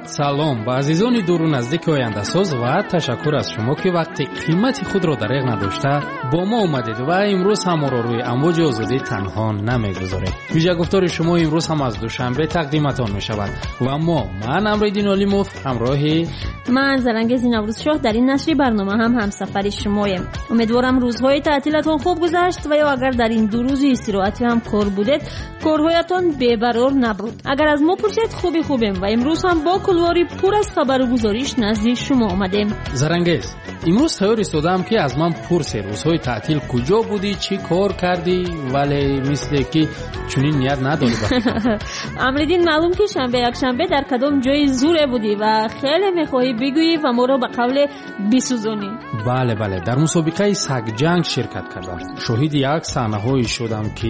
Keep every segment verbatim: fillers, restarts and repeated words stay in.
салом ба азизони дуру наздики ояндасоз ва ташаккур аз шумо ки вақти қимати худро дареғ надошта бо мо омадед ва имрӯз ҳаморо рӯи амвоҷи озодӣ танҳо намегузоред. виҷагуфтори шумо имрӯз ҳам аз душанбе тақдиматон мешавад ва мо ман Амриддин Олимов ҳамроҳи ман Зарангези Наврӯзшоҳ дар ин нашри барнома ҳам ҳамсафари шумоем. умедворам рӯзҳои таътилатон хуб гузашт ва ё агар дар ин ду рӯзи истироҳатӣ ҳам кор будед, корҳоятон бебарор набуд. агар аз мо пурсед, хуби хубем ва имрӯз ҳам бо кулвори пур аз хабару гузориш назди шумо омадем. Зарангез, имрӯз хайёр истодам ки аз ман пурсе рӯзҳои таътил куҷо будӣ, чӣ кор кардӣ, вале мисле ки чунин ният надорӣ. Амриддин, маълум ки шанбе якшанбе дар кадом ҷои зуре будӣ ва хеле мехоҳӣ бигӯӣ ва моро ба қавле бисӯзонӣ. бале бале дар мусобиқаи сагҷанг ширкат кардам. шоҳиди як саҳнаҳое шудам ки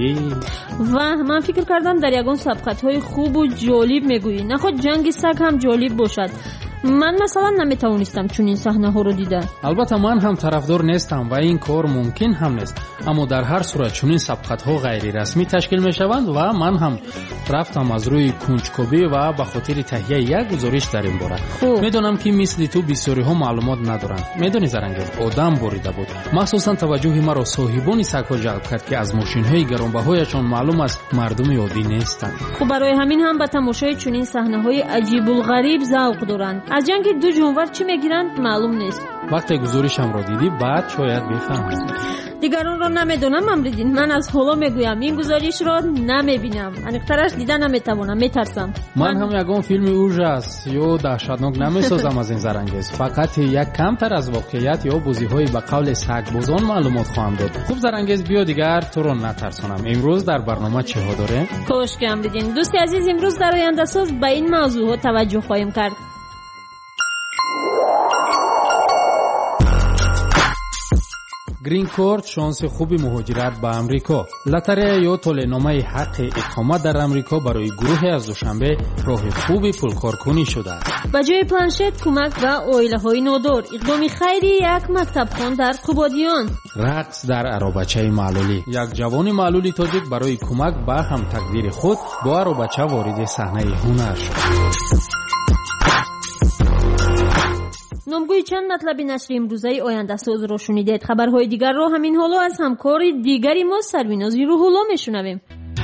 ва ман фикр кардам дар ягон сабқатҳои хубу ҷолиб мегӯӣ. наход ҷанги саг ҳам ҷолиб бошад. ман масалан наметавонистам чунин саҳнаҳоро дида. албатта ман ҳам тарафдор нестам ва ин кор мумкин ҳам нест, аммо дар ҳар сурат чунин сабқатҳо ғайрирасмӣ ташкил мешаванд ва ман ҳам рафтам аз рӯи кунҷкобӣ ва ба хотири таҳияи як гузориш дар ин бора. медонам ки мисли ту бисёриҳо маълумот надоранд. медонӣ Зарангез, одам борида буд. махсусан таваҷҷӯҳи маро соҳибони сагҳо ҷалб кард ки аз мошинҳои гаронбаҳояшон маълум аст мардуми оддӣ нестанд. хуб барои ҳамин ҳам ба тамошои чунин саҳнаҳои аҷибулғариб завқ доранд. аз ҷанги ду ҷонвар чӣ мегиранд маълум нест. вақте гузоришамро дидӣ баъд шояд бифаҳмӣ. дигаронро намедонам Амриддин, ман аз ҳоло мегӯям ин гузоришро намебинам. аниқтараш дида наметавонам, метарсам. ман ҳам ягон филми ужас ё даҳшатнок намесозам аз ин Зарангез. фақат як камтар аз воқеият ё бозиҳои ба қавле сагбозон маълумот хоҳам дод. хуб Зарангез, биё дигар туро натарсонам. имрӯз дар барнома чиҳо дорем? кошки Амриддин, дӯсти азиз, имрӯз дар ояндасоз ба ин мавзӯъҳо таваҷҷӯҳ хоҳем кард. грин корд шонси хуби муҳоҷират ба амрико. лотарея ё толеномаи ҳаққи иқомат дар амрико барои гурӯҳе аз душанбе роҳи хуби пулкоркунӣ шудааст. ба ҷои планшет кӯмак ба оилаҳои нодор, иқдоми хайри як мактабхон дар Қубодиён. рақс дар аробачаи маълулӣ. як ҷавони маълули тоҷик барои кӯмак ба ҳамтақдири худ бо аробача вориди саҳнаи ҳунар шуд. номгӯи чанд матлаби нашри имрӯзаи ояндасозро шунидед. хабарҳои дигарро ҳамин ҳоло аз ҳамкори дигари мо Сарвинози Рӯҳулло мешунавем.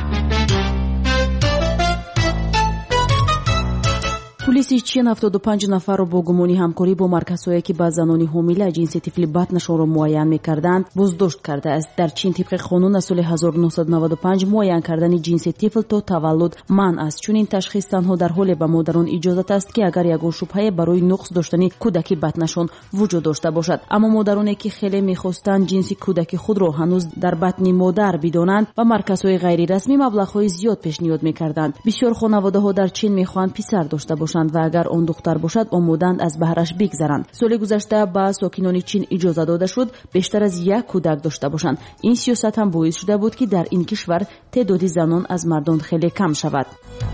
пулиси чин ҳафтоду панҷ нафарро бо гумони ҳамкорӣ бо марказҳое ки ба занони ҳомила ҷинси тифли батнашонро муайян мекарданд боздошт кардааст. дар чин тибқи қонун аз соли ҳазору нуҳсад و نود و پنج муайян кардани ҷинси тифл то таваллуд манъ аст. чунин ташхис танҳо дар ҳоле ба модарон иҷозат аст ки агар ягон шубҳае барои нуқс доштани кӯдаки батнашон вуҷуд дошта бошад. аммо модароне ки хеле мехостанд ҷинси кӯдаки худро ҳанӯз дар батни модар бидонанд ва марказҳои ғайрирасмӣ маблағҳои зиёд пешниҳод мекарданд. бисёр хонаводаҳо дар чин мехоҳанд писар дошта бошанд ва агар он духтар бошад омоданд аз баҳраш бигзаранд. соли гузашта ба сокинони чин иҷоза дода шуд бештар аз як кӯдак дошта бошанд. ин сиёсат ҳам боис шуда буд ки дар ин кишвар теъдоди занон аз мардон хеле кам шавад.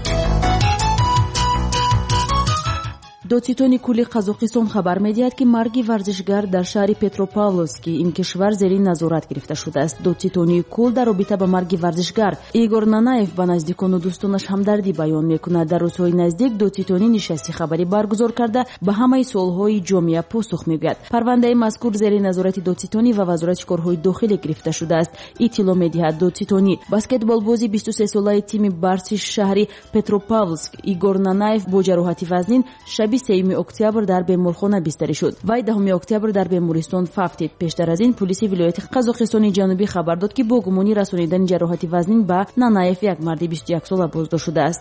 додситони кулли Қазоқистон хабар медиҳад ки марги варзишгар дар шаҳри Петропавловски ин кишвар зери назорат гирифта шудааст. додситони кул дар робита ба марги варзишгар Игор Нанаев ба наздикону дӯстонаш ҳамдардӣ баён мекунад. дар рӯзҳои наздик додситони нишасти хабарӣ баргузор карда ба ҳамаи суолҳои ҷомеа посух мегӯяд. парвандаи мазкур зери назорати додситонӣ ва вазорати корҳои дохилӣ гирифта шудааст. иттилоъ медиҳад додситони баскетболбози бисту се солаи тими барси шаҳри Петропавловск Игор Нанаев бо ҷароҳати вазнин шаби сеюми октябр дар беморхона бистарӣ шуд. вай даҳуми октябр дар бемористон фафтид. пештар аз ин пулиси вилояти Қазоқистони ҷанубӣ хабар дод ки бо гумони расонидани ҷароҳати вазнин ба Нанаев як марди бисту як сола боздошт шудааст.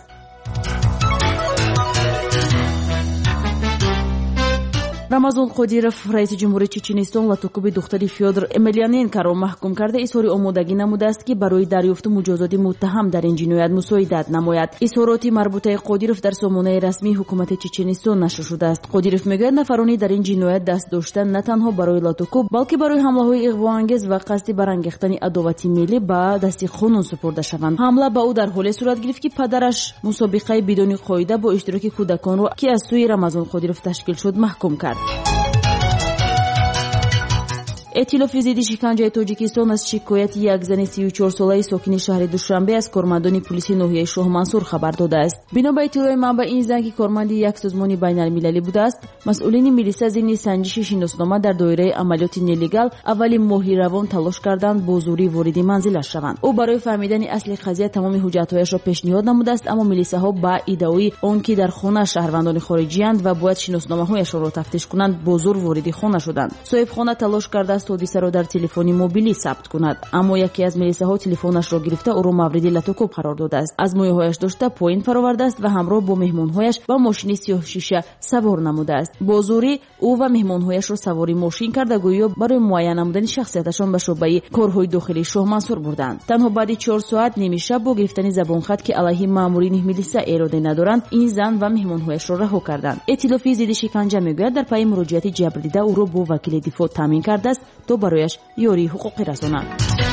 рамазон Қодиров раиси ҷумҳурии Чеченистон латукуби духтари Фёдор Емельяненкоро маҳкум карда изҳори омодагӣ намудааст ки барои дарёфту муҷозоти муттаҳам дар ин ҷиноят мусоидат намояд. изҳороти марбутаи Қодиров дар сомонаи расмии ҳукумати Чеченистон нашр шудааст. Қодиров мегӯяд нафарони дар ин ҷиноят даст дошта на танҳо барои латукуб, балки барои ҳамлаҳои иғвоангез ва қасди барангехтани адовати миллӣ ба дасти қонун супурда шаванд. ҳамла ба ӯ дар ҳоле сурат гирифт ки падараш мусобиқаи бидуни қоида бо иштироки кӯдаконро ки аз сӯи Рамазон Қодиров ташкил шуд маҳкум кард. اطلاف ضد شکنجه تاجیکستان از شکایت یک زن سی و چهار ساله ساکن شهر دوشنبه از کارمندان پلیس ناحیه شاه منصور خبر داده است. بنا به اطلاع منبع این زن که کارمند یک سازمان بین‌المللی بوده است، مسئولین ملیسا ضمن سنجش شناسنامه در دایره عملیات نلیگال اول ماه روان تلاش کردند با زوری وارد منزلش شوند. او برای فهمیدن اصل قضیه تمام حجت‌هایش را پیشنهاد نموده است، اما ملیساها با ادعای آنکه در خانه شهروندان خارجی اند و باید شناسنامه‌هایش را تفتیش کنند با زور وارد خانه شدند. صاحب خانه تلاش کرده است حادثه را در تلفن موبیلی ثبت کند، اما یکی از ملیساها تلفنش را گرفته او را مورد لطوکوب قرار داده است. از مویهایش داشته پایین فراورده است و همراه با مهمانهایش با ماشین سیاه شیشه سوار نموده است. با زوری او و مهمانهایش را سواری ماشین کرده گویا برای معاینه نمودن شخصیتشان به شعبه کارهای داخلی شاه منصور بردند. تنها بعد چهار ساعت نیمه شب با گرفتن زبانخط که علیه مامورین ملیسا اراده ندارند، این زن و مهمانهایش را رها کردند. ائتلاف ضد شکنجه میگوید در پی مراجعت جبردیده او را با وکیل دفاع تامین کرده است تا برایش یاری حقوقی رسانند.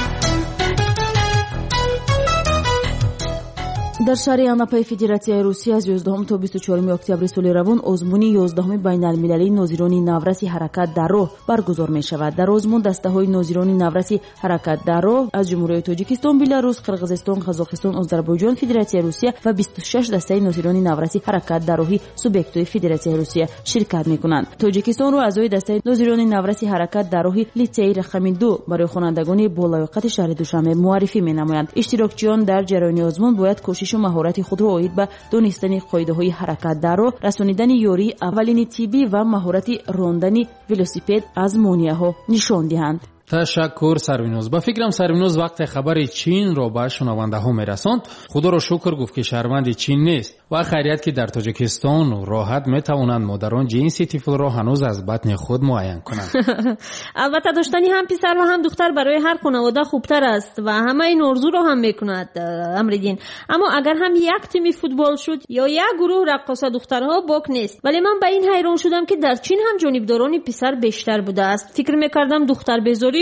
در شهر اناپای فدراسیای روسیه از یازدهم تا بیست و چهارم اکتبر سال روان آزمون یازدهم بین‌المللی ناظران نورس حرکت در راه برگزار می شود. در آزمون دسته های ناظران نورس حرکت در راه از جمهوری تاجیکستان، بلاروس، قرقیزستان، قزاقستان، آذربایجان، فدراسیای روسیه و بیست و شش دسته ناظران نورس حرکت در راهی سوبیکت‌های فدراسیای روسیه شرکت می کنند. تاجیکستان رو اعضای دسته ناظران نورس حرکت در راهی لیتسه رقم دو برای خوانندگان بالایقت شهر دوشنبه معرفی می نمایند. اشتراکچیان در جریان آزمون باید کوشش و مهارت خود را عاید به دانستن قاعده‌های حرکت در راه، رسانیدن یاری، اولین طبی و مهارت راندن ولوسیپد از مانع‌ها نشان دهند. تشکر سروینوز. با فکرم سروینوز وقت خبر چین را به شنونده ها میرساند. خدا را شکر گفت که شهروند چین نیست و خیریت که در تاجیکستان راحت میتوانند مادران جنسی طفل را هنوز از بطن خود معاین کنند. البته داشتنی هم پسر و هم دختر برای هر خانواده خوبتر است و همه این آرزو را هم میکند امردین. اما اگر هم یک تیم فوتبال شد یا یک گروه رقاصه دخترها باک نیست. ولی من به این حیران شدم که در چین هم جانبداران پسر بیشتر بوده است. فکر میکردم دختر بزاری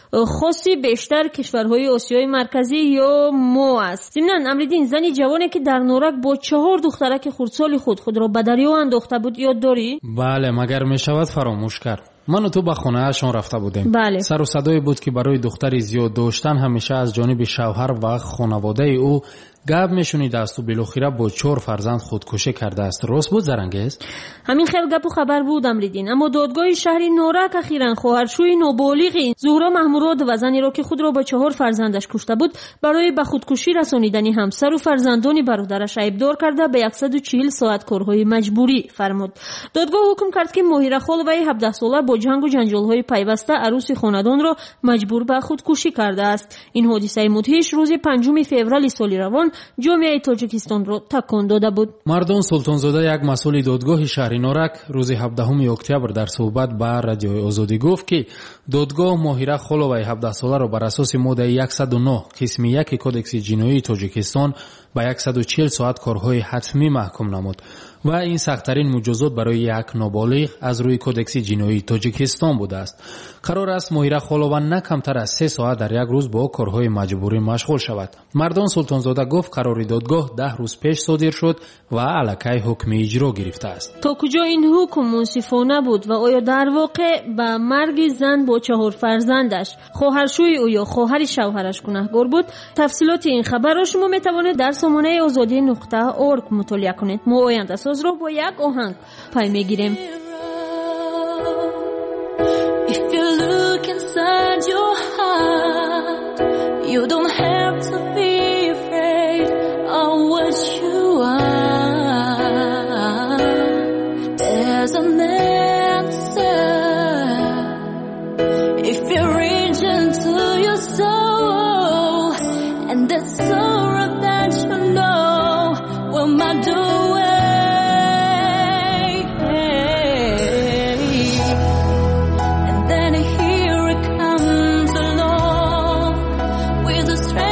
خاصی بیشتر کشورهای آسیای مرکزی یا مو است. ضمناً امردین زنی جوانی که در نورک با چهار دخترک خردسال خود خود را به دریا انداخته بود یاد داری؟ بله، مگر می شود فراموش کرد. من و تو به خانه اشان رفته بودیم. بله. سر و صدای بود که برای دختری زیاد داشتن همیشه از جانب شوهر و خانواده او گپ میشنیده است و بالاخره با چهار فرزند خودکشی کرده است. راست بود زرنگیز؟ همین خیلی گپ و خبر بود امریدین. اما دادگاه شهر نورک اخیراً خواهرشوی نابالغ زهرا محموراد و زنی را که خود را با چهار فرزندش کشته بود برای به خودکشی رسانیدن همسر و فرزندان برادرش ایبدار کرده به صد و چهل ساعت کارهای مجبوری فرمود. دادگاه حکم کرد که ماهیره خالوی هفده ساله با جنگ و جنجال‌های پیوسته عروس خاندان را مجبور به خودکشی کرده است. این حادثه مدهش روز پنجم فوریه سال روان جامعه تاجیکستان را تکان داده بود. مردان سلطانزاده یک مسئول دادگاه شهر نورک روز هفدهم اکتبر در صحبت با رادیو آزادی گفت که دادگاه ماهیره خالوی هفده ساله را بر اساس ماده صد و نه قسم یک کودکس جنایی تاجیکستان با صد و چهل ساعت کارهای حتمی محکوم نمود و این سخت‌ترین مجازات برای یک نابالغ از روی کودکس جنایی تاجیکستان بوده است. قرار است ماهیره خالوی نه کمتر از سه ساعت در یک روز با کارهای مجبوری مشغول شود. مردان سلطانزاده گفت قرار دادگاه ده روز پیش صادر شد و الکی حکم اجرا گرفته است. تا کجا این حکم منصفانه بود و آیا در واقع به مرگ زن با چهار فرزندش خواهرشوی او یا خواهر شوهرش گناهکار بود؟ تفصیلات این خبر را شما میتوانید در سامانه آزادی نقطه اورگ مطالعه کنید. ما آینده ساز را با یک آهنگ پای میگیریم. If you look inside your heart, you don't have to be afraid of what you are. There's an answer. If you reach into your soul, and the sorrow that you know will melt away. And then here it comes along with a strength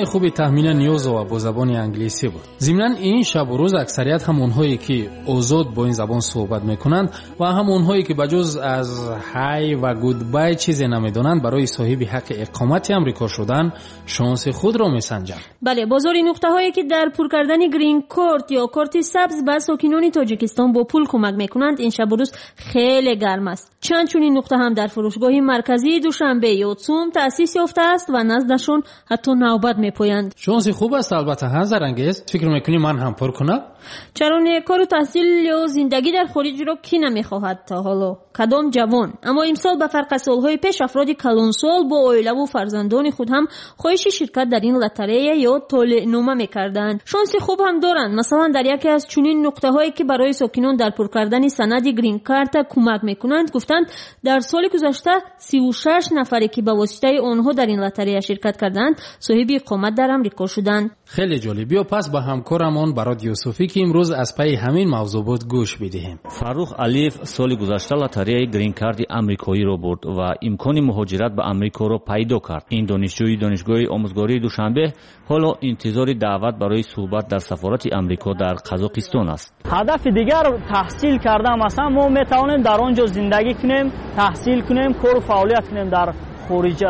برنامه خوبی تحمیل نیوزو با زبان انگلیسی بود. ضمناً این شب و روز اکثریت هم اونهایی که آزاد با این زبان صحبت میکنند و هم اونهایی که بجز از های و گودبای چیزی نمیدونند برای صاحب حق اقامت امریکا شدن شانس خود را میسنجند. بله، بازار نقطه هایی که در پر کردن گرین کارت یا کارت سبز به ساکنان تاجیکستان با پول کمک میکنند این شب و روز خیلی گرم است. چند چنین نقطه هم در فروشگاه مرکزی دوشنبه یا تسوم تأسیس یافته است و نزدشون حتی نوبت میپویند. شانس خوب است. البته هزار انگیز فکر میکنی من هم پر کنم؟ چرا نه؟ کار و تحصیل یا زندگی در خارج را کی نمیخواهد تا حالا؟ کدام جوان؟ اما امسال به فرق سالهای پیش افراد کلانسال با عائله و فرزندان خود هم خواهش شرکت در این لاتاری یا طالع نامه میکردند. شانس خوب هم دارند. مثلا در یکی از چنین نقطه هایی که برای ساکنان در پر کردن سند گرین کارت کمک میکنند گفتند در سال گذشته سی و شش نفری که به واسطه آنها در این لاتاری شرکت کردند صاحب اقامت در امریکا شدند. خیلی جالب. بیا پس با همکارمون برات یوسفی که امروز از پای همین موضوعات گوش بدهیم. فاروق علیف سال گذشته لاتاری گرین کارت آمریکایی را برد و امکان مهاجرت به آمریکا را پیدا کرد. این دانشجوی دانشگاه آموزگاری دوشنبه حالا انتظار دعوت برای صحبت در سفارت آمریکا در قزاقستان است. هدف دیگر تحصیل کردن، مثلا ما میتوانیم در آنجا زندگی کنیم، تحصیل کنیم، کار و فعالیت کنیم در خارج.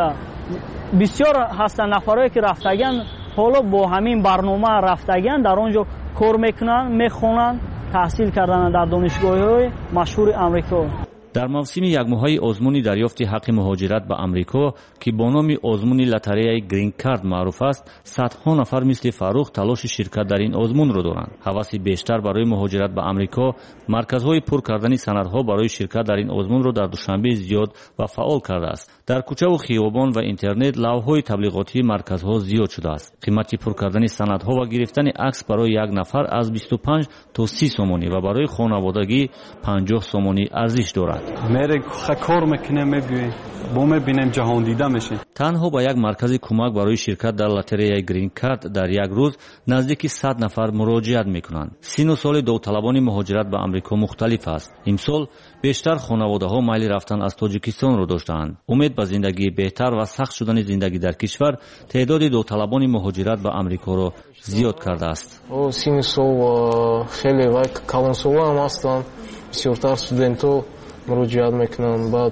بسیار هستند نفرایی که رفتگان حالا با همین برنامه رفتگان در آنجا کار میکنن، میخوانن، تحصیل کردن در دانشگاه‌های مشهور آمریکا. در موسم یک ماهه آزمون دریافت حق مهاجرت به آمریکا که با نام آزمون لاتاری گرین کارت معروف است، صدها نفر مثل فاروق تلاش شرکت در این آزمون را دارند. هوس بیشتر برای مهاجرت به آمریکا، مرکزهای پر کردن سندها برای شرکت در این آزمون را در دوشنبه زیاد و فعال کرده است. در کوچه و خیابان و اینترنت لوحه‌های تبلیغاتی مرکزها زیاد شده است. قیمت پر کردن سندها و گرفتن عکس برای یک نفر از بیست و پنج تا سی سومانی و برای خانوادگی پنجاه سومانی ارزش دارد. میره کار میکنه، میبینیم با میبینیم جهان دیده میشه. تنها با یک مرکز کمک برای شرکت در لاتاری گرین کارت در یک روز نزدیک صد نفر مراجعت میکنند. سن و سال داوطلبان مهاجرت به آمریکا مختلف است. امسال بیشتر خانواده ها میل رفتن از تاجیکستان را داشتند. امید به زندگی بهتر و سخت شدن زندگی در کشور تعداد داوطلبان مهاجرت به آمریکا را زیاد کرده است. او سن و سال خیلی وای کلانسالا هم هستند. بسیارتر استودنت‌ها مراجعت میکنن. بعد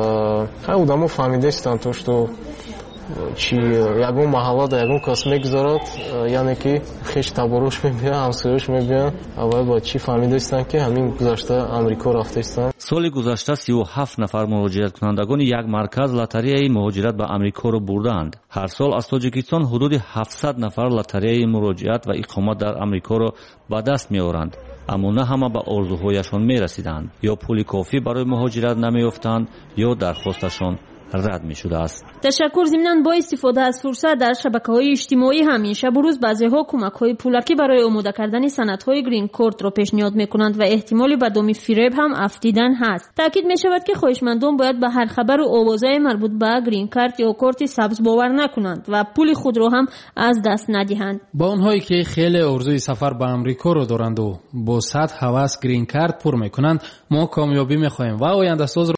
خیلی آدم‌ها فهمیدن تو що چی یگون محله در یگون کس میگذارد، یعنی که خیش تبارش میبینن، همسایه‌اش میبینن. اول با چی فهمیدن که همین گذشته آمریکا رفتن. سال گذشته سی و هفت نفر مراجعت کنندگان یک مرکز لاتاری مهاجرت به آمریکا را بردند. هر سال از تاجیکستان حدود هفتصد نفر لاتاری مراجعت و اقامت در آمریکا را به دست میآورند. اما نه همه به آرزوهایشان میرسیدند. یا پول کافی برای مهاجرت نمیافتند یا درخواستشان رد می شده است. تشکر. ضمناً با استفاده از فرصت در شبکه‌های اجتماعی همین شب و روز بعضی‌ها کمک‌های پولکی برای آماده کردن سندهای گرین کارت را پیشنهاد می‌کنند و احتمالی به دام فریب هم افتیدن هست. تاکید می‌شود که خواهشمندان باید به هر خبر و آوازهای مربوط به گرین کارت یا کارت سبز باور نکنند و پول خود را هم از دست ندهند. با اونهایی که خیلی آرزوی سفر به آمریکا را دارند و با صد هوس گرین کارت پر می‌کنند، ما کامیابی می‌خواهیم و آینده ساز